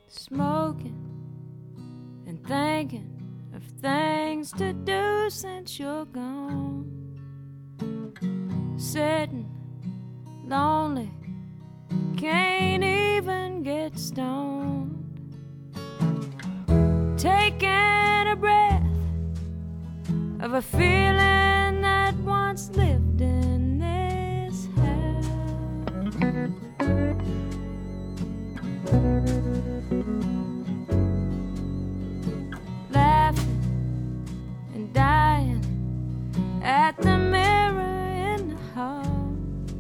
smoking and thinking of things to do since you're gone. Sitting lonely, can't even get stoned. Taking a breath of a feeling that once lived in this house. Laughing and dying at the mirror in the hall.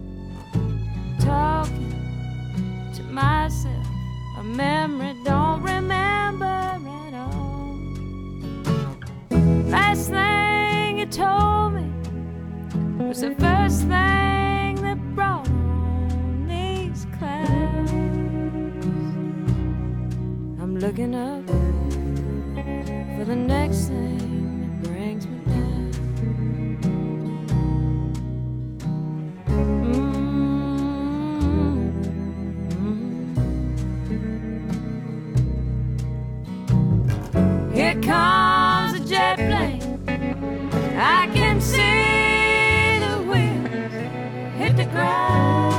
Talking to myself, a memory don't remember at all. Last thing you told me was the first thing that brought on these clouds. I'm looking up for the next thing that brings me down. Here comes a jet plane. I can see the wheels hit the ground.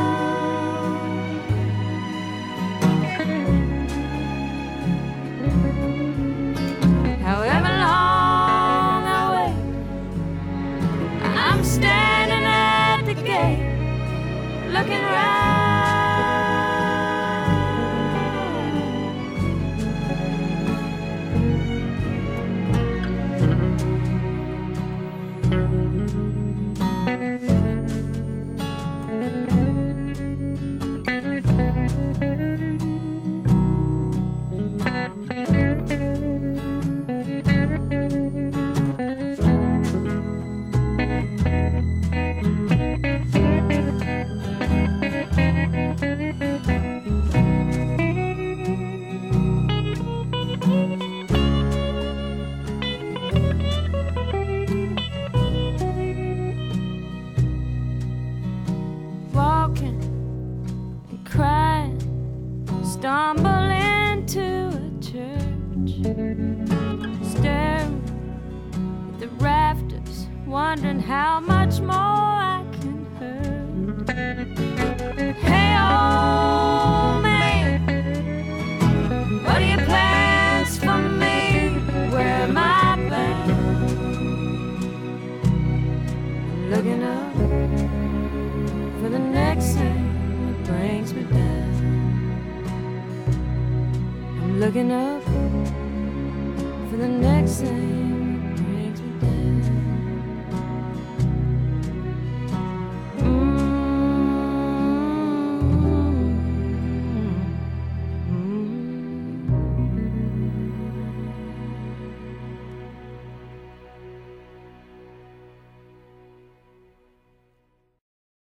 However long I wait, I'm standing at the gate, looking round. Walking and crying, stumble into a church, staring at the rafters, wondering how much more I can hurt. Hey, old man, what are your plans for me? Where am I bound? I'm looking up for the next thing that brings me down. I'm looking up for the next thing